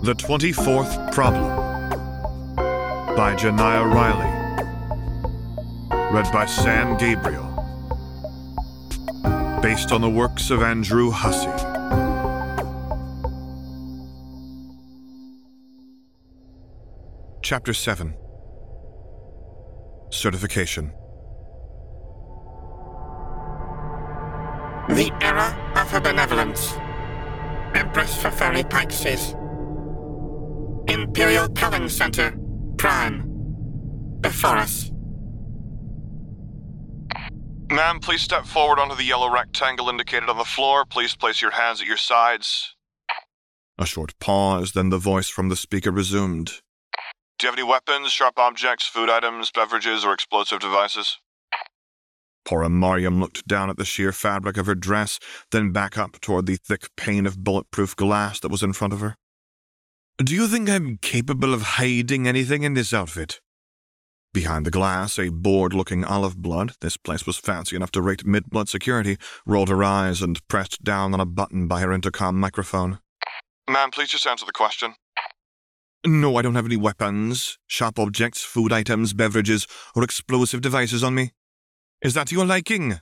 The 24th Problem by Janiah Riley. Read by Sam Gabriel. Based on the works of Andrew Hussey. Chapter 7. Certification. The Era of Her Benevolence. Empress Feferi Pyxis. Imperial Culling Center, Prime. Before us. Ma'am, please step forward onto the yellow rectangle indicated on the floor. Please place your hands at your sides. A short pause, then the voice from the speaker resumed. Do you have any weapons, sharp objects, food items, beverages, or explosive devices? Poor Mariam looked down at the sheer fabric of her dress, then back up toward the thick pane of bulletproof glass that was in front of her. Do you think I'm capable of hiding anything in this outfit? Behind the glass, a bored-looking olive blood, this place was fancy enough to rate mid-blood security, rolled her eyes and pressed down on a button by her intercom microphone. Ma'am, please just answer the question. No, I don't have any weapons, sharp objects, food items, beverages, or explosive devices on me. Is that to your liking?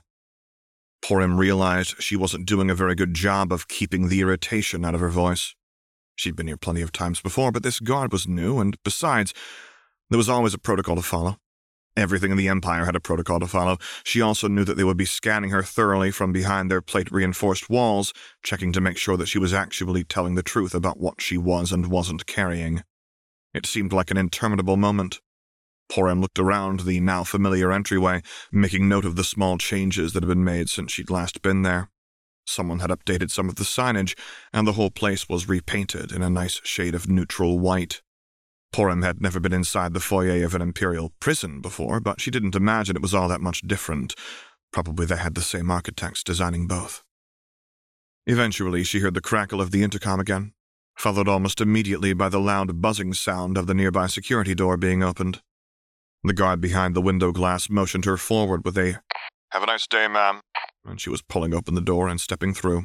Porim realized she wasn't doing a very good job of keeping the irritation out of her voice. She'd been here plenty of times before, but this guard was new, and besides, there was always a protocol to follow. Everything in the Empire had a protocol to follow. She also knew that they would be scanning her thoroughly from behind their plate-reinforced walls, checking to make sure that she was actually telling the truth about what she was and wasn't carrying. It seemed like an interminable moment. Porim looked around the now familiar entryway, making note of the small changes that had been made since she'd last been there. Someone had updated some of the signage, and the whole place was repainted in a nice shade of neutral white. Porim had never been inside the foyer of an Imperial prison before, but she didn't imagine it was all that much different. Probably they had the same architects designing both. Eventually, she heard the crackle of the intercom again, followed almost immediately by the loud buzzing sound of the nearby security door being opened. The guard behind the window glass motioned her forward with a, "Have a nice day, ma'am," and she was pulling open the door and stepping through.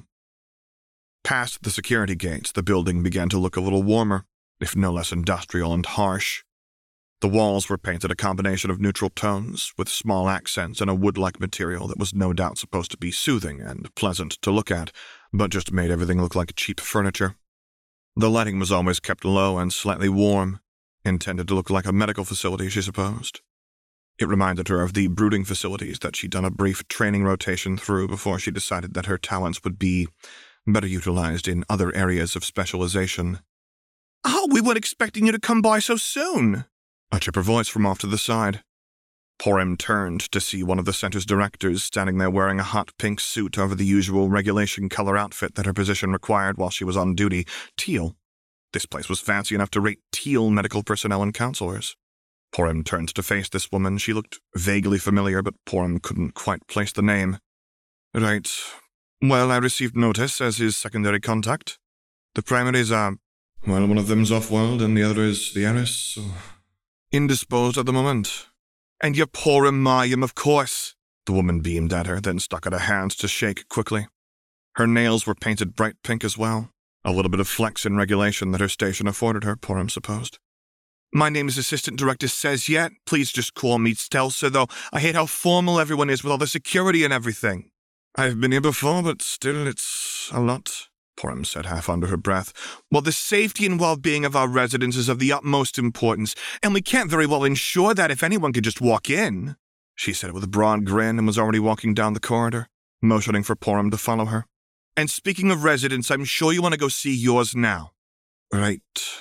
Past the security gates, the building began to look a little warmer, if no less industrial and harsh. The walls were painted a combination of neutral tones, with small accents and a wood-like material that was no doubt supposed to be soothing and pleasant to look at, but just made everything look like cheap furniture. The lighting was always kept low and slightly warm, intended to look like a medical facility, she supposed. It reminded her of the brooding facilities that she'd done a brief training rotation through before she decided that her talents would be better utilized in other areas of specialization. "Oh, we weren't expecting you to come by so soon," a chipper voice from off to the side. Porim turned to see one of the center's directors standing there wearing a hot pink suit over the usual regulation color outfit that her position required while she was on duty, teal. This place was fancy enough to rate teal medical personnel and counselors. Porim turned to face this woman. She looked vaguely familiar, but Porim couldn't quite place the name. "Right. Well, I received notice as his secondary contact. The primaries are, well, one of them's off-world and the other is the heiress, so indisposed at the moment." "And you're Porim Mariam, of course." The woman beamed at her, then stuck out her hands to shake quickly. Her nails were painted bright pink as well, a little bit of flex in regulation that her station afforded her, Porim supposed. "My name is Assistant Director Sezyet. Please just call me Stelsa, though. I hate how formal everyone is with all the security and everything." "I've been here before, but still, it's a lot," Porim said half under her breath. "Well, the safety and well-being of our residents is of the utmost importance, and we can't very well ensure that if anyone could just walk in." She said it with a broad grin and was already walking down the corridor, motioning for Porim to follow her. "And speaking of residents, I'm sure you want to go see yours now." "Right."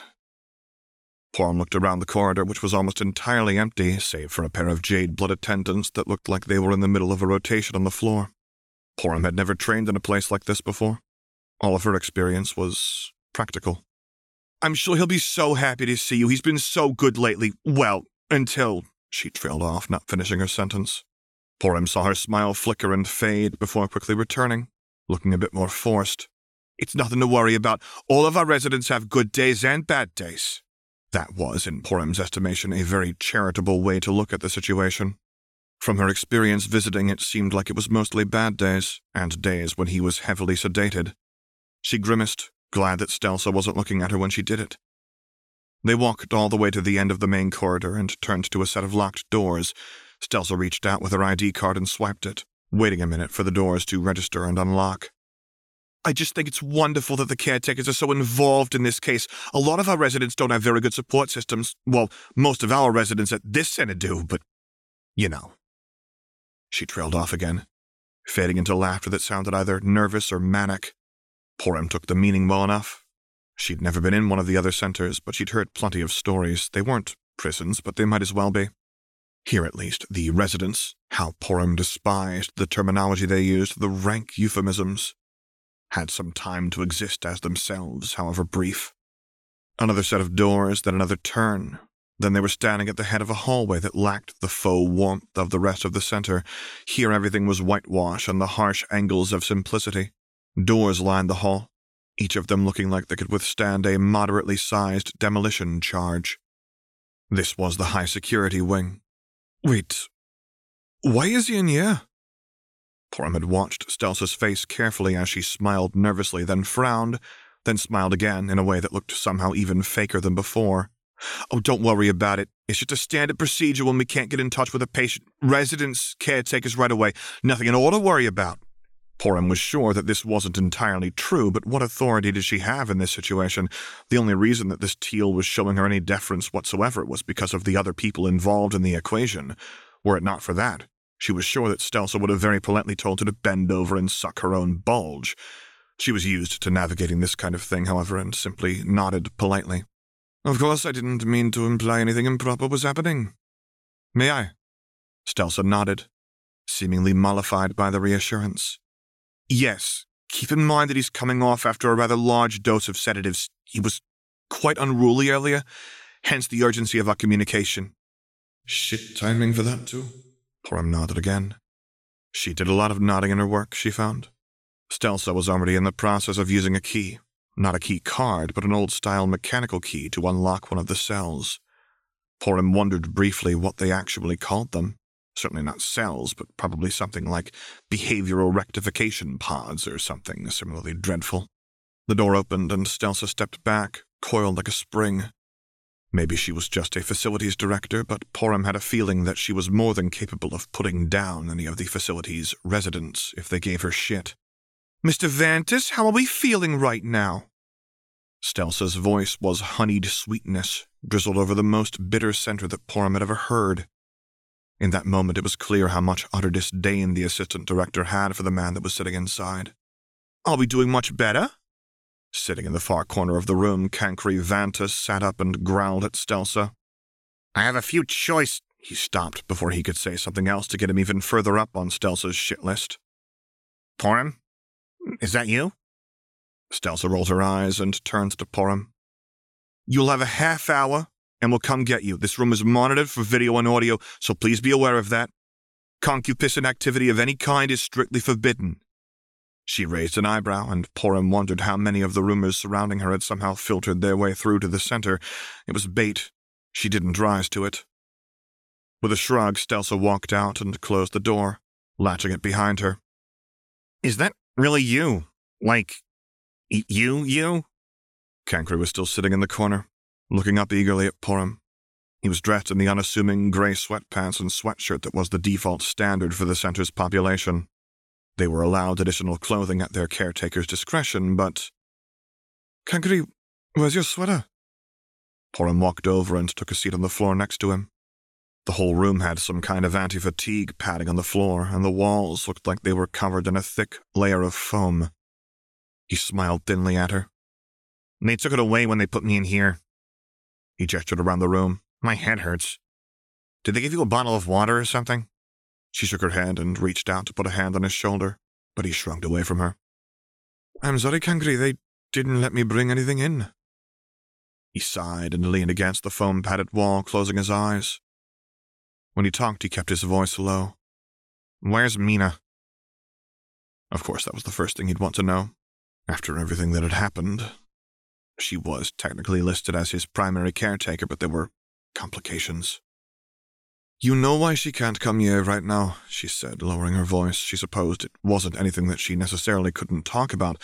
Porim looked around the corridor, which was almost entirely empty, save for a pair of jade-blood attendants that looked like they were in the middle of a rotation on the floor. Porim had never trained in a place like this before. All of her experience was practical. "I'm sure he'll be so happy to see you. He's been so good lately. Well, until—" She trailed off, not finishing her sentence. Porim saw her smile flicker and fade before quickly returning, looking a bit more forced. "It's nothing to worry about. All of our residents have good days and bad days." That was, in Porim's estimation, a very charitable way to look at the situation. From her experience visiting, it seemed like it was mostly bad days, and days when he was heavily sedated. She grimaced, glad that Stelsa wasn't looking at her when she did it. They walked all the way to the end of the main corridor and turned to a set of locked doors. Stelsa reached out with her ID card and swiped it, waiting a minute for the doors to register and unlock. I just think it's wonderful that the caretakers are so involved in this case. A lot of our residents don't have very good support systems. Well, most of our residents at this center do, but, you know. She trailed off again, fading into laughter that sounded either nervous or manic. Porum took the meaning well enough. She'd never been in one of the other centers, but she'd heard plenty of stories. They weren't prisons, but they might as well be. Here, at least, the residents, how Porum despised the terminology they used, the rank euphemisms, had some time to exist as themselves, however brief. Another set of doors, then another turn. Then they were standing at the head of a hallway that lacked the faux warmth of the rest of the center. Here everything was whitewash and the harsh angles of simplicity. Doors lined the hall, each of them looking like they could withstand a moderately sized demolition charge. This was the high-security wing. Wait, why is he in here? Porum had watched Stelsa's face carefully as she smiled nervously, then frowned, then smiled again in a way that looked somehow even faker than before. Oh, don't worry about it. It's just a standard procedure when we can't get in touch with a patient. Residents, caretakers right away. Nothing at all to worry about. Porum was sure that this wasn't entirely true, but what authority did she have in this situation? The only reason that this teal was showing her any deference whatsoever was because of the other people involved in the equation. Were it not for that, she was sure that Stelsa would have very politely told her to bend over and suck her own bulge. She was used to navigating this kind of thing, however, and simply nodded politely. Of course, I didn't mean to imply anything improper was happening. May I? Stelsa nodded, seemingly mollified by the reassurance. Yes, keep in mind that he's coming off after a rather large dose of sedatives. He was quite unruly earlier, hence the urgency of our communication. Shit timing for that, too. Porum nodded again. She did a lot of nodding in her work, she found. Stelsa was already in the process of using a key. Not a key card, but an old-style mechanical key to unlock one of the cells. Porum wondered briefly what they actually called them. Certainly not cells, but probably something like behavioral rectification pods or something similarly dreadful. The door opened and Stelsa stepped back, coiled like a spring. Maybe she was just a facilities director, but Porum had a feeling that she was more than capable of putting down any of the facility's residents if they gave her shit. Mr. Vantis, how are we feeling right now? Stelsa's voice was honeyed sweetness, drizzled over the most bitter center that Porum had ever heard. In that moment, it was clear how much utter disdain the assistant director had for the man that was sitting inside. Are we doing much better? Sitting in the far corner of the room, Cancri Vantis sat up and growled at Stelsa. I have a few choice... He stopped before he could say something else to get him even further up on Stelsa's shit list. Porum? Is that you? Stelsa rolls her eyes and turns to Porum. You'll have a half hour, and we'll come get you. This room is monitored for video and audio, so please be aware of that. Concupiscent activity of any kind is strictly forbidden. She raised an eyebrow, and Porum wondered how many of the rumors surrounding her had somehow filtered their way through to the center. It was bait. She didn't rise to it. With a shrug, Stelsa walked out and closed the door, latching it behind her. Is that really you? Like, you? Cancri was still sitting in the corner, looking up eagerly at Porum. He was dressed in the unassuming gray sweatpants and sweatshirt that was the default standard for the center's population. They were allowed additional clothing at their caretaker's discretion, but... Cancri, where's your sweater? Porum walked over and took a seat on the floor next to him. The whole room had some kind of anti-fatigue padding on the floor, and the walls looked like they were covered in a thick layer of foam. He smiled thinly at her. They took it away when they put me in here. He gestured around the room. My head hurts. Did they give you a bottle of water or something? She shook her head and reached out to put a hand on his shoulder, but he shrugged away from her. I'm sorry, Cancri, they didn't let me bring anything in. He sighed and leaned against the foam-padded wall, closing his eyes. When he talked, he kept his voice low. Where's Mina? Of course, that was the first thing he'd want to know. After everything that had happened, she was technically listed as his primary caretaker, but there were complications. You know why she can't come here right now, she said, lowering her voice. She supposed it wasn't anything that she necessarily couldn't talk about,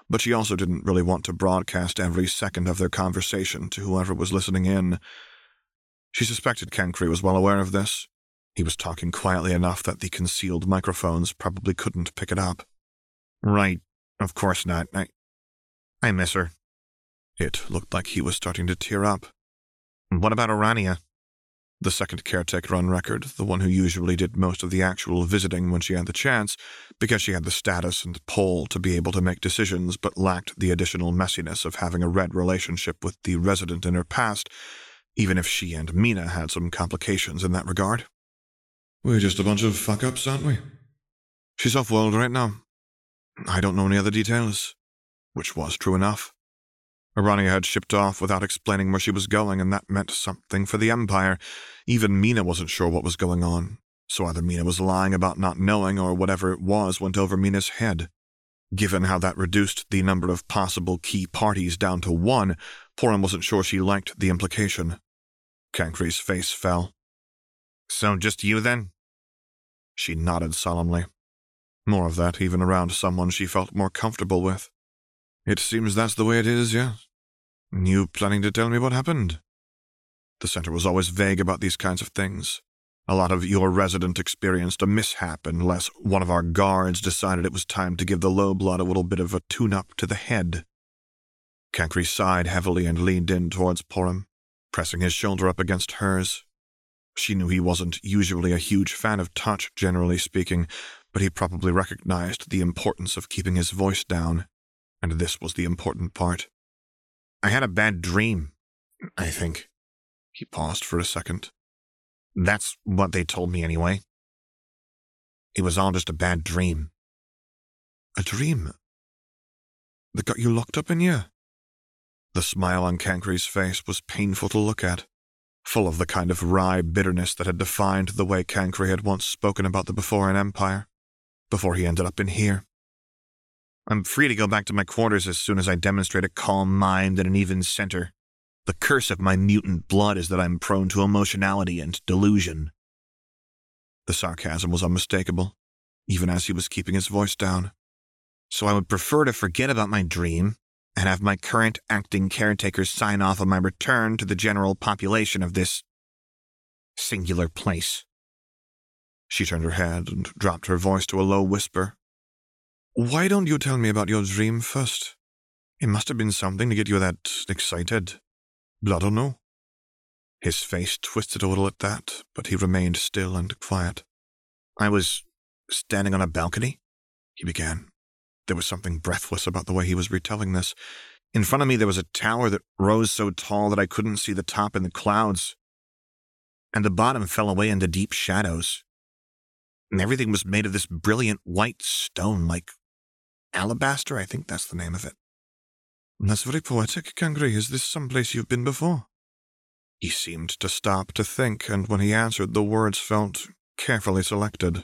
but she also didn't really want to broadcast every second of their conversation to whoever was listening in. She suspected Cancri was well aware of this. He was talking quietly enough that the concealed microphones probably couldn't pick it up. Right, of course not. I miss her. It looked like he was starting to tear up. What about Urania? The second caretaker on record, the one who usually did most of the actual visiting when she had the chance, because she had the status and pull to be able to make decisions but lacked the additional messiness of having a red relationship with the resident in her past, even if she and Mina had some complications in that regard. We're just a bunch of fuck-ups, aren't we? She's off-world right now. I don't know any other details. Which was true enough. Urania had shipped off without explaining where she was going, and that meant something for the Empire. Even Mina wasn't sure what was going on, so either Mina was lying about not knowing, or whatever it was went over Mina's head. Given how that reduced the number of possible key parties down to 1, Porum wasn't sure she liked the implication. Cancri's face fell. So just you, then? She nodded solemnly. More of that, even around someone she felt more comfortable with. It seems that's the way it is, yes. You planning to tell me what happened? The center was always vague about these kinds of things. A lot of your resident experienced a mishap unless one of our guards decided it was time to give the low blood a little bit of a tune-up to the head. Cancri sighed heavily and leaned in towards Porum, pressing his shoulder up against hers. She knew he wasn't usually a huge fan of touch, generally speaking, but he probably recognized the importance of keeping his voice down, and this was the important part. I had a bad dream, I think. He paused for a second. That's what they told me anyway. It was all just a bad dream. A dream? That got you locked up in here? The smile on Cancri's face was painful to look at, full of the kind of wry bitterness that had defined the way Cancri had once spoken about the Beforean Empire, before he ended up in here. I'm free to go back to my quarters as soon as I demonstrate a calm mind and an even center. The curse of my mutant blood is that I'm prone to emotionality and delusion. The sarcasm was unmistakable, even as he was keeping his voice down. So I would prefer to forget about my dream and have my current acting caretakers sign off on my return to the general population of this singular place. She turned her head and dropped her voice to a low whisper. Why don't you tell me about your dream first? It must have been something to get you that excited. Blood or no? His face twisted a little at that, but he remained still and quiet. I was standing on a balcony, he began. There was something breathless about the way he was retelling this. In front of me there was a tower that rose so tall that I couldn't see the top in the clouds, and the bottom fell away into deep shadows. And everything was made of this brilliant white stone, like alabaster, I think that's the name of it. That's very poetic, Cancri. Is this someplace you've been before? He seemed to stop to think, and when he answered, the words felt carefully selected.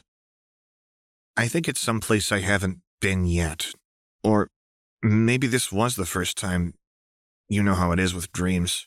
I think it's someplace I haven't been yet. Or maybe this was the first time. You know how it is with dreams.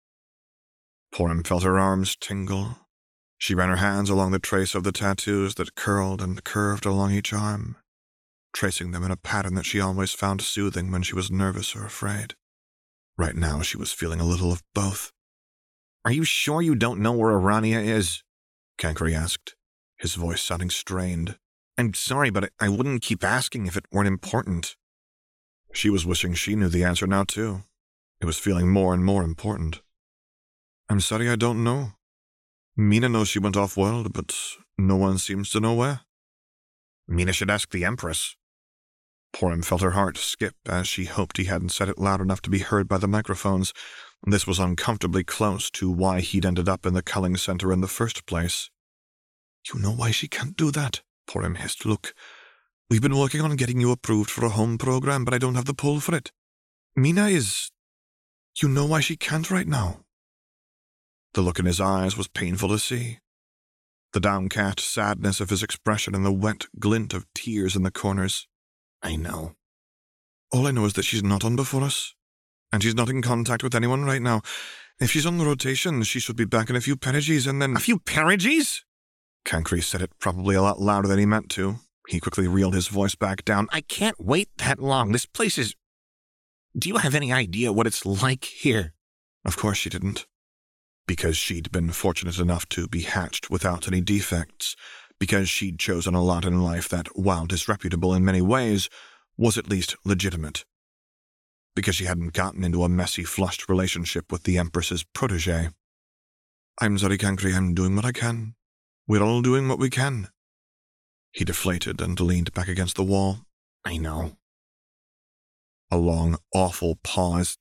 Porum felt her arms tingle. She ran her hands along the trace of the tattoos that curled and curved along each arm, tracing them in a pattern that she always found soothing when she was nervous or afraid. Right now she was feeling a little of both. Are you sure you don't know where Urania is? Cancri asked, his voice sounding strained. I'm sorry, but I wouldn't keep asking if it weren't important. She was wishing she knew the answer now, too. It was feeling more and more important. I'm sorry, I don't know. Mina knows she went off-world, but no one seems to know where. Mina should ask the Empress. Porum felt her heart skip as she hoped he hadn't said it loud enough to be heard by the microphones. This was uncomfortably close to why he'd ended up in the culling center in the first place. You know why she can't do that? Porum hissed. Look, we've been working on getting you approved for a home program, but I don't have the pull for it. Mina is... You know why she can't right now? The look in his eyes was painful to see. The downcast sadness of his expression and the wet glint of tears in the corners. I know. All I know is that she's not on before us, and she's not in contact with anyone right now. If she's on the rotation, she should be back in a few periges, and then... A few periges? Cancri said it probably a lot louder than he meant to, He quickly reeled his voice back down. I can't wait that long. This place is... Do you have any idea what it's like here? Of course she didn't. Because she'd been fortunate enough to be hatched without any defects. Because she'd chosen a lot in life that, while disreputable in many ways, was at least legitimate. Because she hadn't gotten into a messy, flushed relationship with the Empress's protégé. I'm sorry, Cancri, I'm doing what I can. We're all doing what we can. He deflated and leaned back against the wall. I know. A long, awful pause.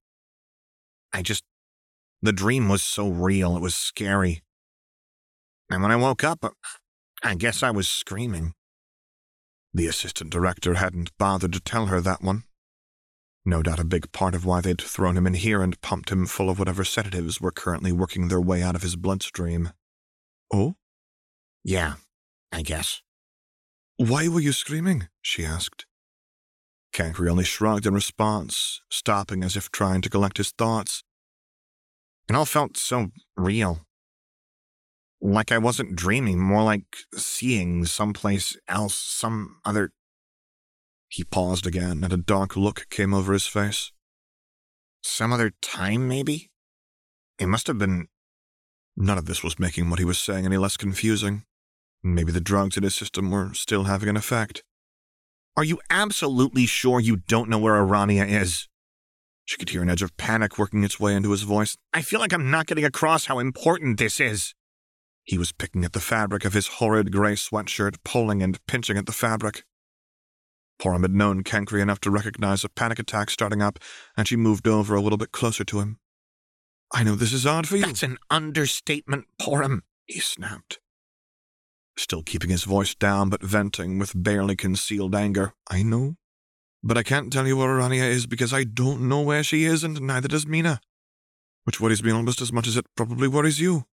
The dream was so real, it was scary. And when I woke up, I guess I was screaming. The assistant director hadn't bothered to tell her that one. No doubt a big part of why they'd thrown him in here and pumped him full of whatever sedatives were currently working their way out of his bloodstream. Oh? Yeah, I guess. Why were you screaming? She asked. Cancri only shrugged in response, stopping as if trying to collect his thoughts. It all felt so real. Like I wasn't dreaming, more like seeing someplace else, some other... He paused again, and a dark look came over his face. Some other time, maybe? It must have been... None of this was making what he was saying any less confusing. Maybe the drugs in his system were still having an effect. Are you absolutely sure you don't know where Arania is? She could hear an edge of panic working its way into his voice. I feel like I'm not getting across how important this is. He was picking at the fabric of his horrid grey sweatshirt, pulling and pinching at the fabric. Porum had known Cancri enough to recognize a panic attack starting up, and she moved over a little bit closer to him. I know this is odd for you. That's an understatement, Porum, he snapped. Still keeping his voice down, but venting with barely concealed anger. I know. But I can't tell you where Arania is because I don't know where she is, and neither does Mina. Which worries me almost as much as it probably worries you.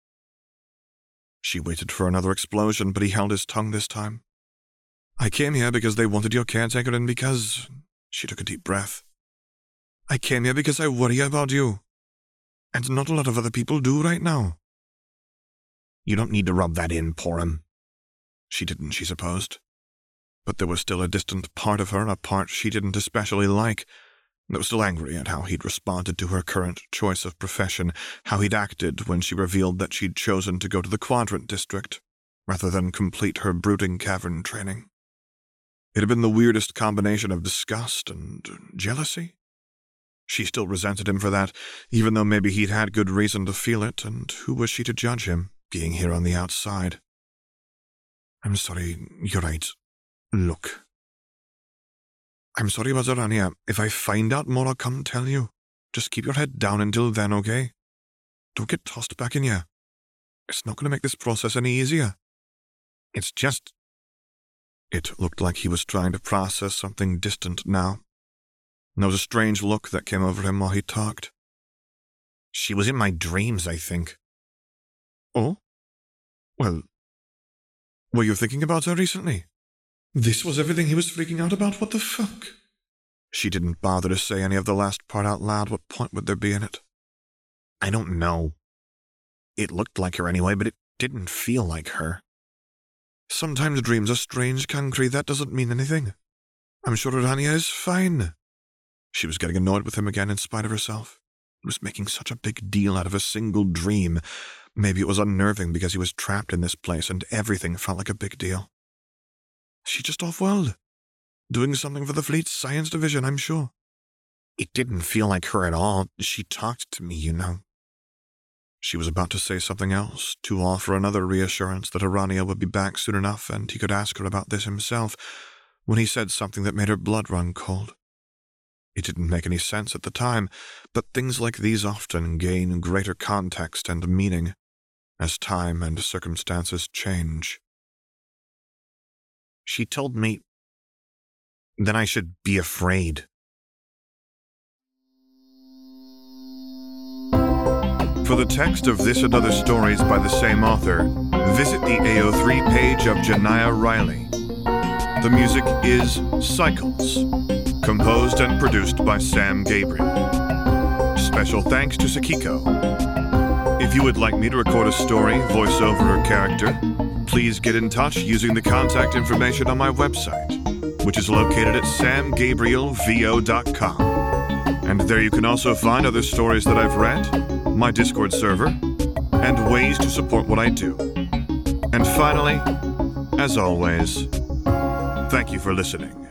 She waited for another explosion, but he held his tongue this time. I came here because they wanted your caretaker and because... She took a deep breath. I came here because I worry about you. And not a lot of other people do right now. You don't need to rub that in, Porum. She didn't, she supposed. But there was still a distant part of her, a part she didn't especially like, that was still angry at how he'd responded to her current choice of profession, how he'd acted when she revealed that she'd chosen to go to the Quadrant District, rather than complete her brooding cavern training. It had been the weirdest combination of disgust and jealousy. She still resented him for that, even though maybe he'd had good reason to feel it, and who was she to judge him, being here on the outside? I'm sorry, you're right. Look. I'm sorry about Arania. If I find out more, I'll come tell you. Just keep your head down until then, okay? Don't get tossed back in here. It's not going to make this process any easier. It's just... It looked like he was trying to process something distant now. And there was a strange look that came over him while he talked. She was in my dreams, I think. Oh? Well... Were you thinking about her recently? This was everything he was freaking out about? What the fuck? She didn't bother to say any of the last part out loud. What point would there be in it? I don't know. It looked like her anyway, but it didn't feel like her. Sometimes dreams are strange, Cancri. That doesn't mean anything. I'm sure Arania is fine. She was getting annoyed with him again in spite of herself. He was making such a big deal out of a single dream. Maybe it was unnerving because he was trapped in this place and everything felt like a big deal. She's just off-world. Doing something for the fleet's science division, I'm sure. It didn't feel like her at all. She talked to me, you know. She was about to say something else, to offer another reassurance that Arania would be back soon enough and he could ask her about this himself, when he said something that made her blood run cold. It didn't make any sense at the time, but things like these often gain greater context and meaning as time and circumstances change. She told me that I should be afraid. For the text of this and other stories by the same author, visit the AO3 page of Janaya Riley. The music is Cycles, composed and produced by Sam Gabriel. Special thanks to Sakiko. If you would like me to record a story, voiceover, or character, please get in touch using the contact information on my website, which is located at samgabrielvo.com. And there you can also find other stories that I've read, my Discord server, and ways to support what I do. And finally, as always, thank you for listening.